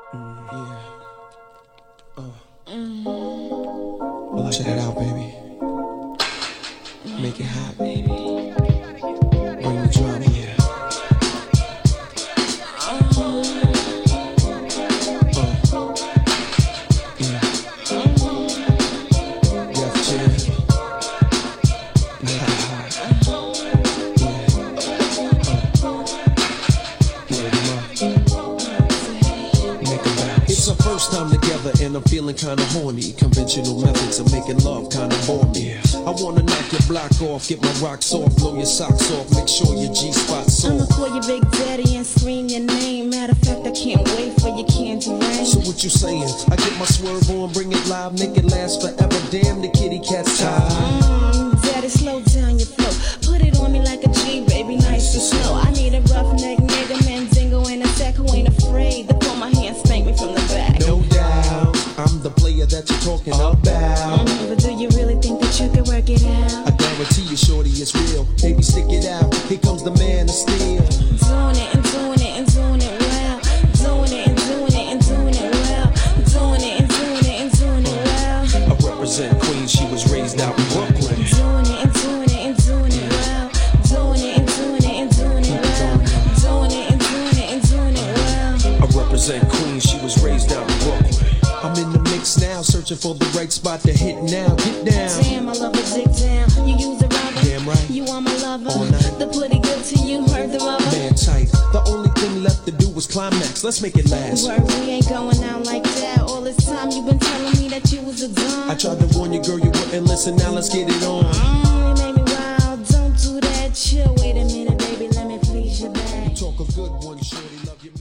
Yeah. Wash that out, baby. Make it hot, baby. Bring the drama, yeah. It's our first time together and I'm feeling kinda horny. Conventional methods of making love kinda bore me. I wanna knock your block off, get my rocks off, blow your socks off, make sure your G-spot's I'ma off. call you Big Daddy and scream your name. Matter of fact, I can't wait for your candy rain. So what you saying? I get my swerve on, bring it live, make it last forever. Damn, the kitty cat's tired. Daddy, slow down your flow. Put it on me like a G, baby, nice and slow. I need a roughneck nigga, Mandingo and a tech who ain't afraid to pull my hand, spank me from the back. No doubt, I'm the player that you're talking about. But do you really think that you can work it out? I guarantee you, shorty, it's real. Baby, stick it out. Here comes the man of steel. Doing it and doing it and doing it well. Doing it and doing it and doing it well. Doing it and doing it and doing it well. I represent Queens, she was raised out in Brooklyn. Doing it and doing it and doing it well. Doing it and doing it and doing it well. Doing it and doing it and doing it well. I represent Queens, she was raised out in Brooklyn. I'm in the mix now, searching for the right spot to hit now. Get down. Damn, I love a dick down. You use a rubber. Damn right. You are my lover. All night. The pretty good to you, heard the rubber. Man tight. The only thing left to do was climax. Let's make it last. Word, we ain't going out like that. All this time you been telling me that you was a dumb. I tried to warn you, girl, you wouldn't listen. Now let's get it on. You made me wild. Don't do that. Chill. Wait a minute, baby. Let me please you back. Talk a good one, shorty. Love you.